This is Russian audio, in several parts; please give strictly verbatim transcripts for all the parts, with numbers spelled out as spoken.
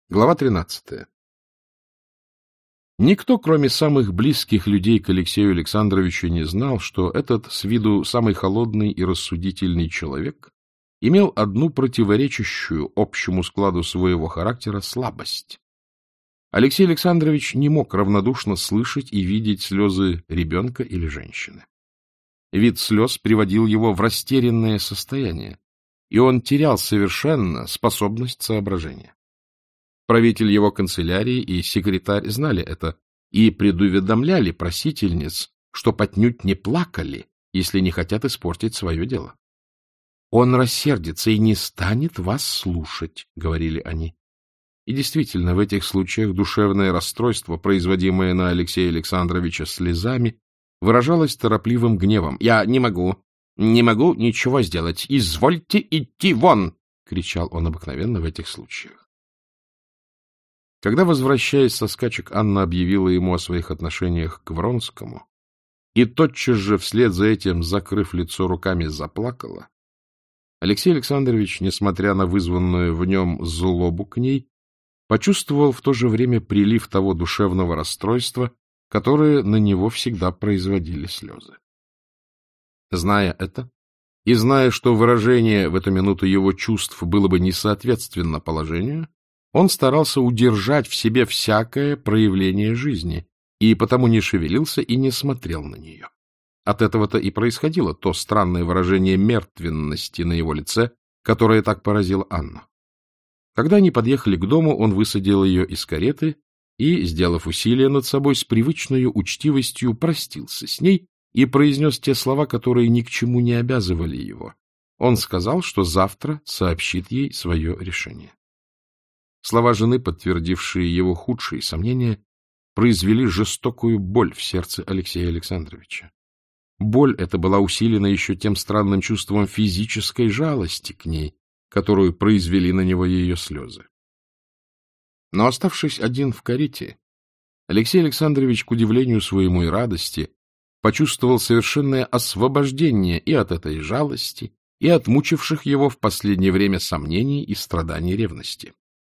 Глава тринадцатая. Никто, кроме самых близких людей к Алексею Александровичу, не знал, что этот с виду самый холодный и рассудительный человек имел одну противоречащую общему складу своего характера слабость. Алексей Александрович не мог равнодушно слышать и видеть слезы ребенка или женщины. Вид слез приводил его в растерянное состояние, и он терял совершенно способность соображения. Правитель его канцелярии и секретарь знали это и предуведомляли просительниц, что отнюдь не плакали, если не хотят испортить свое дело. «Он рассердится и не станет вас слушать», — говорили они. И действительно, в этих случаях душевное расстройство, производимое на Алексея Александровича слезами, выражалось торопливым гневом. «Я не могу, не могу ничего сделать. Извольте идти вон!» — кричал он обыкновенно в этих случаях. Когда, возвращаясь со скачек, Анна объявила ему о своих отношениях к Вронскому и тотчас же вслед за этим, закрыв лицо руками, заплакала, Алексей Александрович, несмотря на вызванную в нем злобу к ней, почувствовал в то же время прилив того душевного расстройства, которое на него всегда производили слезы. Зная это, и зная, что выражение в эту минуту его чувств было бы несоответственно положению, он старался удержать в себе всякое проявление жизни, и потому не шевелился и не смотрел на нее. От этого-то и происходило то странное выражение мертвенности на его лице, которое так поразило Анну. Когда они подъехали к дому, он высадил ее из кареты и, сделав усилие над собой, с привычной учтивостью простился с ней и произнес те слова, которые ни к чему не обязывали его. Он сказал, что завтра сообщит ей свое решение. Слова жены, подтвердившие его худшие сомнения, произвели жестокую боль в сердце Алексея Александровича. Боль эта была усилена еще тем странным чувством физической жалости к ней, которую произвели на него ее слезы. Но, оставшись один в карете, Алексей Александрович, к удивлению своему и радости, почувствовал совершенное освобождение и от этой жалости, и от мучивших его в последнее время сомнений и страданий ревности.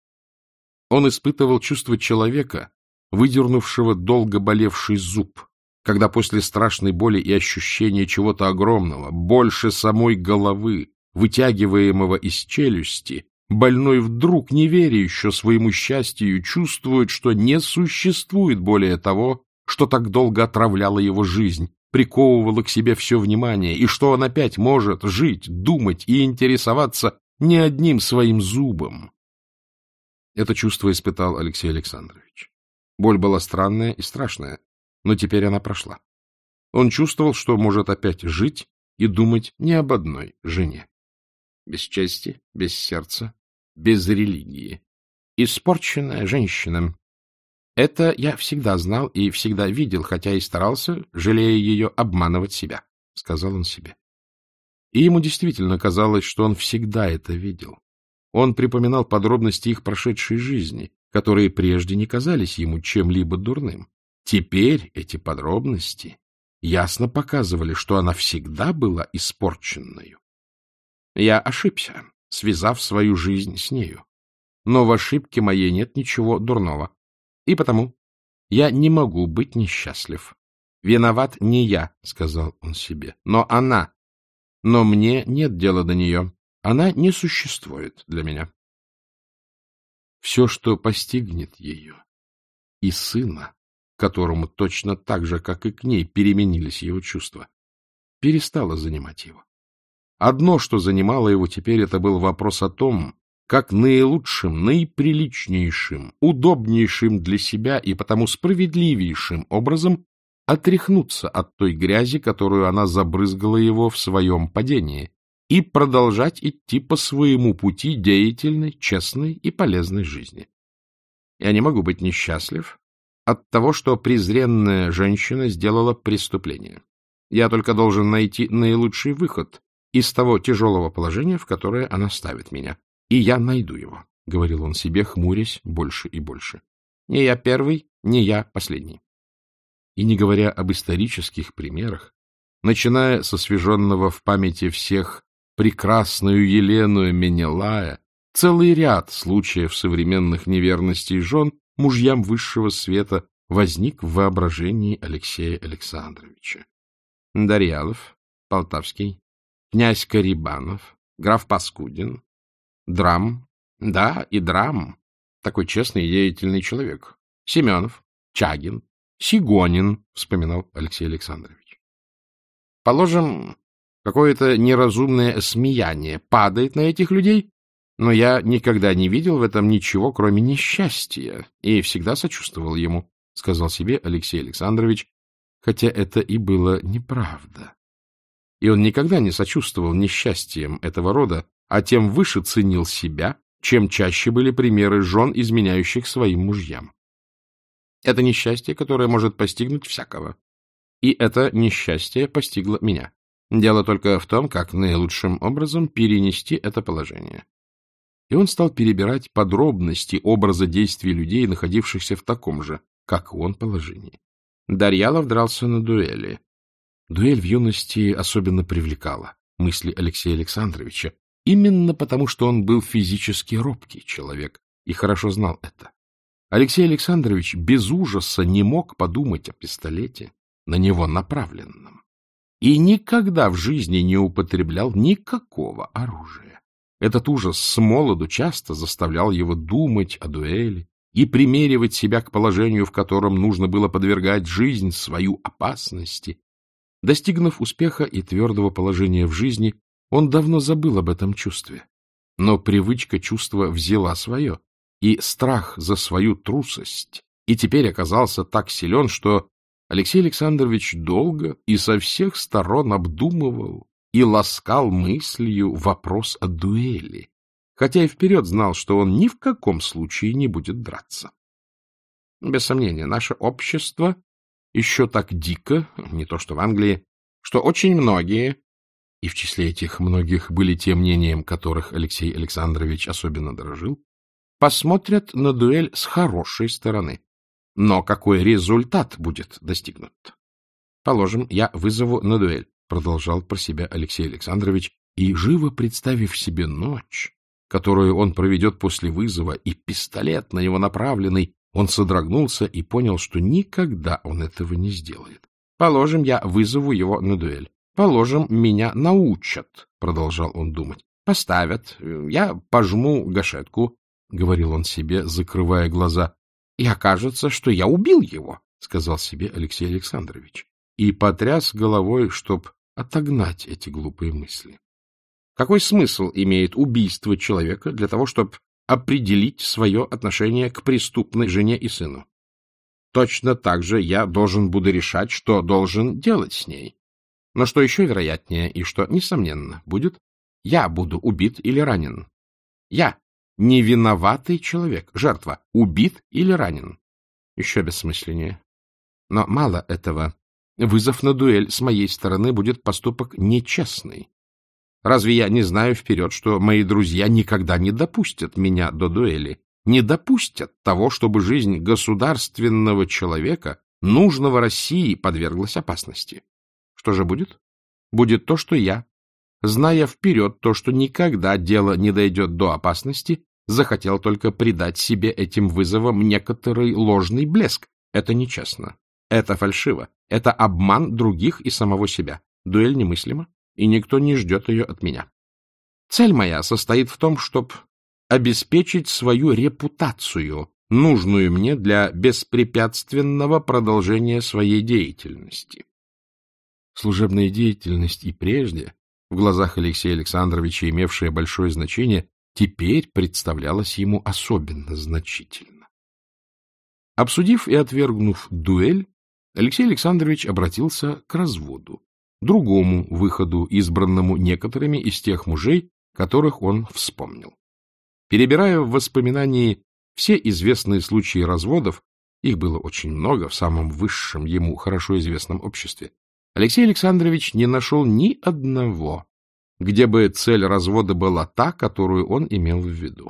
Он испытывал чувство человека, выдернувшего долго болевший зуб, когда после страшной боли и ощущения чего-то огромного, больше самой головы, вытягиваемого из челюсти, больной вдруг, не веря еще своему счастью, чувствует, что не существует более того, что так долго отравляло его жизнь, приковывало к себе все внимание, и что он опять может жить, думать и интересоваться не одним своим зубом. Это чувство испытал Алексей Александрович. Боль была странная и страшная, но теперь она прошла. Он чувствовал, что может опять жить и думать не об одной жене. Без чести, без сердца, без религии. Испорченная женщина. Это я всегда знал и всегда видел, хотя и старался, жалея ее, обманывать себя, — сказал он себе. И ему действительно казалось, что он всегда это видел. Он припоминал подробности их прошедшей жизни, которые прежде не казались ему чем-либо дурным. Теперь эти подробности ясно показывали, что она всегда была испорченною. Я ошибся, связав свою жизнь с нею. Но в ошибке моей нет ничего дурного. И потому я не могу быть несчастлив. Виноват не я, — сказал он себе, — но она. Но мне нет дела до нее. Она не существует для меня. Все, что постигнет ее, и сына, которому точно так же, как и к ней, переменились его чувства, перестало занимать его. Одно, что занимало его теперь, это был вопрос о том, как наилучшим, наиприличнейшим, удобнейшим для себя и потому справедливейшим образом отряхнуться от той грязи, которую она забрызгала его в своем падении, и продолжать идти по своему пути деятельной, честной и полезной жизни. Я не могу быть несчастлив от того, что презренная женщина сделала преступление. Я только должен найти наилучший выход из того тяжелого положения, в которое она ставит меня. И я найду его, — говорил он себе, хмурясь больше и больше. Не я первый, не я последний. И не говоря об исторических примерах, начиная с освеженного в памяти всех прекрасную Елену Менелая, Целый ряд случаев современных неверностей жен мужьям высшего света возник в воображении Алексея Александровича. Дарьялов, Полтавский, князь Карибанов, граф Паскудин, Драм, да, и Драм, такой честный и деятельный человек, Семенов, Чагин, Сигонин, вспоминал Алексей Александрович. Положим, какое-то неразумное смеяние падает на этих людей, но я никогда не видел в этом ничего, кроме несчастья, и всегда сочувствовал ему, — сказал себе Алексей Александрович, хотя это и было неправда. И он никогда не сочувствовал несчастьям этого рода, а тем выше ценил себя, чем чаще были примеры жен, изменяющих своим мужьям. Это несчастье, которое может постигнуть всякого. И это несчастье постигло меня. Дело только в том, как наилучшим образом перенести это положение. И он стал перебирать подробности образа действий людей, находившихся в таком же, как и он, положении. Дарьялов дрался на дуэли. Дуэль в юности особенно привлекала мысли Алексея Александровича, именно потому, что он был физически робкий человек и хорошо знал это. Алексей Александрович без ужаса не мог подумать о пистолете, на него направленном, и никогда в жизни не употреблял никакого оружия. Этот ужас с молоду часто заставлял его думать о дуэли и примеривать себя к положению, в котором нужно было подвергать жизнь свою опасности. Достигнув успеха и твердого положения в жизни, он давно забыл об этом чувстве. Но привычка чувства взяла свое, и страх за свою трусость, и теперь оказался так силен, что Алексей Александрович долго и со всех сторон обдумывал и ласкал мыслью вопрос о дуэли, хотя и вперед знал, что он ни в каком случае не будет драться. Без сомнения, наше общество еще так дико, не то что в Англии, что очень многие, и в числе этих многих были те, мнением которых Алексей Александрович особенно дорожил, посмотрят на дуэль с хорошей стороны. Но какой результат будет достигнут? Положим, я вызову на дуэль, продолжал про себя Алексей Александрович, и, живо представив себе ночь, которую он проведет после вызова, и пистолет на него направленный, он содрогнулся и понял, что никогда он этого не сделает. Положим, я вызову его на дуэль. Положим, меня научат, продолжал он думать. Поставят, я пожму гашетку, — говорил он себе, закрывая глаза, — и окажется, что я убил его, — сказал себе Алексей Александрович, и потряс головой, чтоб отогнать эти глупые мысли. Какой смысл имеет убийство человека для того, чтобы определить свое отношение к преступной жене и сыну? Точно так же я должен буду решать, что должен делать с ней. Но что еще вероятнее и что, несомненно, будет, я буду убит или ранен. Я, невиноватый человек, жертва, убит или ранен. Еще бессмысленнее. Но мало этого. Вызов на дуэль с моей стороны будет поступок нечестный. Разве я не знаю вперед, что мои друзья никогда не допустят меня до дуэли, не допустят того, чтобы жизнь государственного человека, нужного России, подверглась опасности? Что же будет? Будет то, что я, зная вперед то, что никогда дело не дойдет до опасности, захотел только придать себе этим вызовом некоторый ложный блеск. Это нечестно. Это фальшиво. Это обман других и самого себя. Дуэль немыслима, и никто не ждет ее от меня. Цель моя состоит в том, чтобы обеспечить свою репутацию, нужную мне для беспрепятственного продолжения своей деятельности. Служебная деятельность и прежде, в глазах Алексея Александровича имевшая большое значение, теперь представлялась ему особенно значительно. Обсудив и отвергнув дуэль, Алексей Александрович обратился к разводу, другому выходу, избранному некоторыми из тех мужей, которых он вспомнил. Перебирая в воспоминании все известные случаи разводов, их было очень много в самом высшем ему хорошо известном обществе, Алексей Александрович не нашел ни одного, где бы цель развода была та, которую он имел в виду.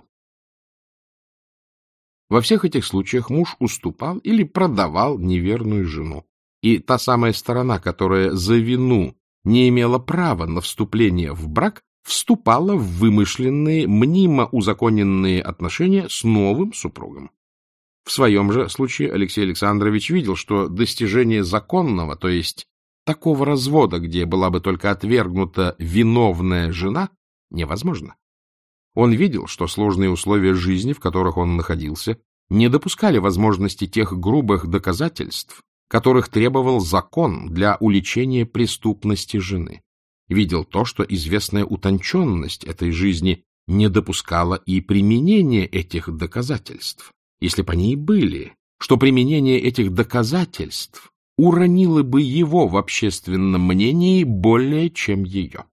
Во всех этих случаях муж уступал или продавал неверную жену, и та самая сторона, которая за вину не имела права на вступление в брак, вступала в вымышленные, мнимо узаконенные отношения с новым супругом. В своем же случае Алексей Александрович видел, что достижение законного, то есть такого развода, где была бы только отвергнута виновная жена, невозможно. Он видел, что сложные условия жизни, в которых он находился, не допускали возможности тех грубых доказательств, которых требовал закон для уличения преступности жены. Видел то, что известная утонченность этой жизни не допускала и применения этих доказательств, если бы они и были, что применение этих доказательств уронило бы его в общественном мнении более, чем ее.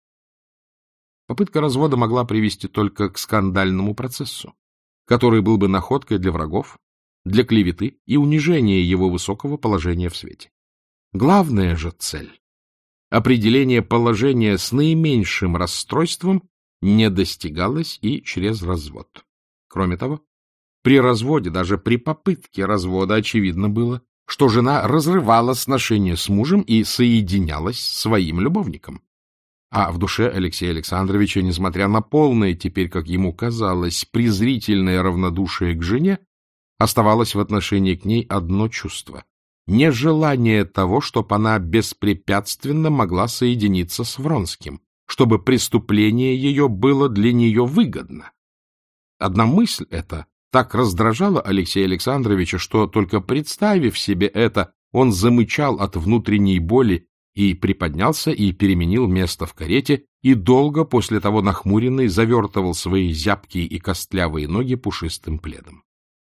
Попытка развода могла привести только к скандальному процессу, который был бы находкой для врагов, для клеветы и унижения его высокого положения в свете. Главная же цель — определение положения с наименьшим расстройством — не достигалась и через развод. Кроме того, при разводе, даже при попытке развода, очевидно было, что жена разрывала сношения с мужем и соединялась с своим любовником. А в душе Алексея Александровича, несмотря на полное, теперь, как ему казалось, презрительное равнодушие к жене, оставалось в отношении к ней одно чувство — нежелание того, чтобы она беспрепятственно могла соединиться с Вронским, чтобы преступление ее было для нее выгодно. Одна мысль эта так раздражала Алексея Александровича, что, только представив себе это, он замычал от внутренней боли и приподнялся и переменил место в карете, и долго после того нахмуренный завертывал свои зябкие и костлявые ноги пушистым пледом.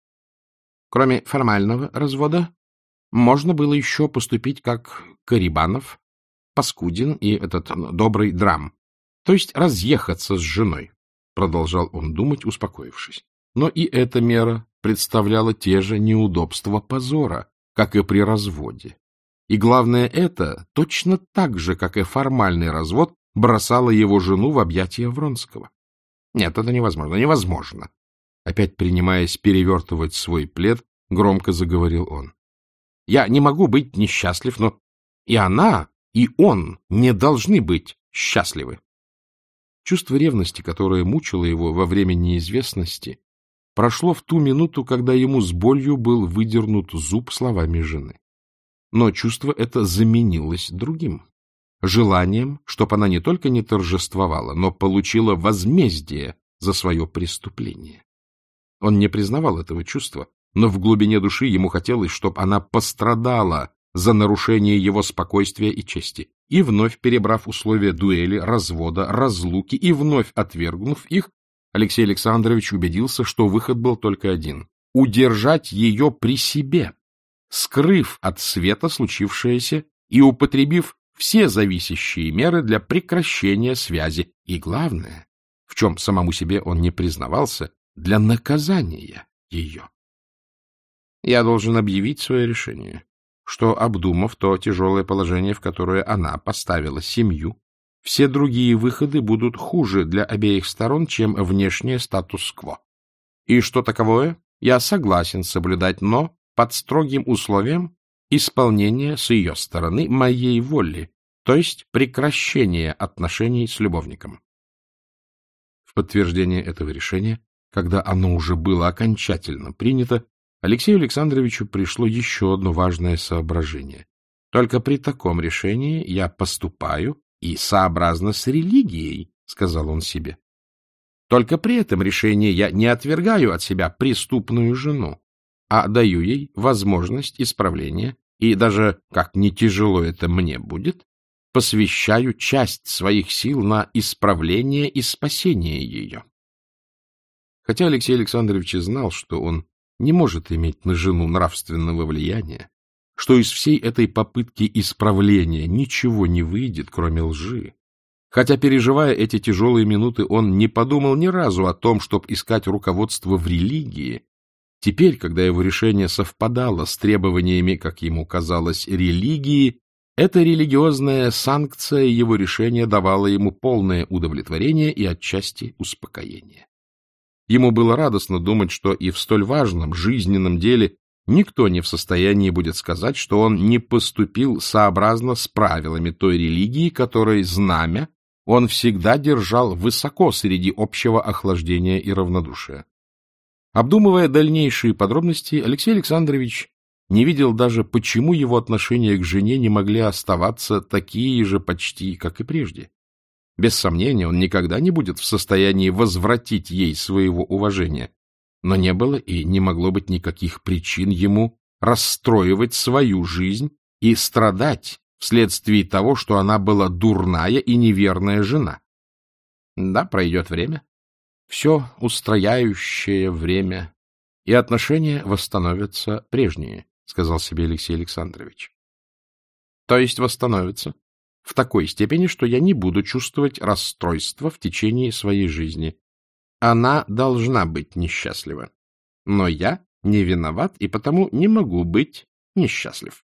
Кроме формального развода, можно было еще поступить как Карибанов, Паскудин и этот добрый Драм, то есть разъехаться с женой, продолжал он думать, успокоившись. Но и эта мера представляла те же неудобства позора, как и при разводе. И главное, это точно так же, как и формальный развод, бросало его жену в объятия Вронского. Нет, это невозможно, невозможно. Опять принимаясь перевертывать свой плед, громко заговорил он. Я не могу быть несчастлив, но и она, и он не должны быть счастливы. Чувство ревности, которое мучило его во время неизвестности, прошло в ту минуту, когда ему с болью был выдернут зуб словами жены. Но чувство это заменилось другим — желанием, чтобы она не только не торжествовала, но получила возмездие за свое преступление. Он не признавал этого чувства, но в глубине души ему хотелось, чтобы она пострадала за нарушение его спокойствия и чести, и вновь перебрав условия дуэли, развода, разлуки и вновь отвергнув их, Алексей Александрович убедился, что выход был только один — удержать ее при себе, скрыв от света случившееся и употребив все зависящие меры для прекращения связи, и, главное, в чем самому себе он не признавался, для наказания ее. Я должен объявить свое решение, что, обдумав то тяжелое положение, в которое она поставила семью, все другие выходы будут хуже для обеих сторон, чем внешнее статус-кво. И что таковое, я согласен соблюдать, но под строгим условием исполнения с ее стороны моей воли, то есть прекращения отношений с любовником. В подтверждение этого решения, когда оно уже было окончательно принято, Алексею Александровичу пришло еще одно важное соображение. Только при таком решении я поступаю и сообразно с религией, — сказал он себе. Только при этом решении я не отвергаю от себя преступную жену, а даю ей возможность исправления и даже, как не тяжело это мне будет, посвящаю часть своих сил на исправление и спасение ее. Хотя Алексей Александрович знал, что он не может иметь на жену нравственного влияния, что из всей этой попытки исправления ничего не выйдет, кроме лжи. Хотя, переживая эти тяжелые минуты, он не подумал ни разу о том, чтобы искать руководство в религии. Теперь, когда его решение совпадало с требованиями, как ему казалось, религии, эта религиозная санкция его решения давала ему полное удовлетворение и отчасти успокоение. Ему было радостно думать, что и в столь важном жизненном деле никто не в состоянии будет сказать, что он не поступил сообразно с правилами той религии, которой знамя он всегда держал высоко среди общего охлаждения и равнодушия. Обдумывая дальнейшие подробности, Алексей Александрович не видел даже, почему его отношения к жене не могли оставаться такие же почти, как и прежде. Без сомнения, он никогда не будет в состоянии возвратить ей своего уважения, но не было и не могло быть никаких причин ему расстроивать свою жизнь и страдать вследствие того, что она была дурная и неверная жена. Да, пройдет время, все устрояющее время, и отношения восстановятся прежние, — сказал себе Алексей Александрович. То есть восстановятся в такой степени, что я не буду чувствовать расстройства в течение своей жизни. Она должна быть несчастлива. Но я не виноват и потому не могу быть несчастлив.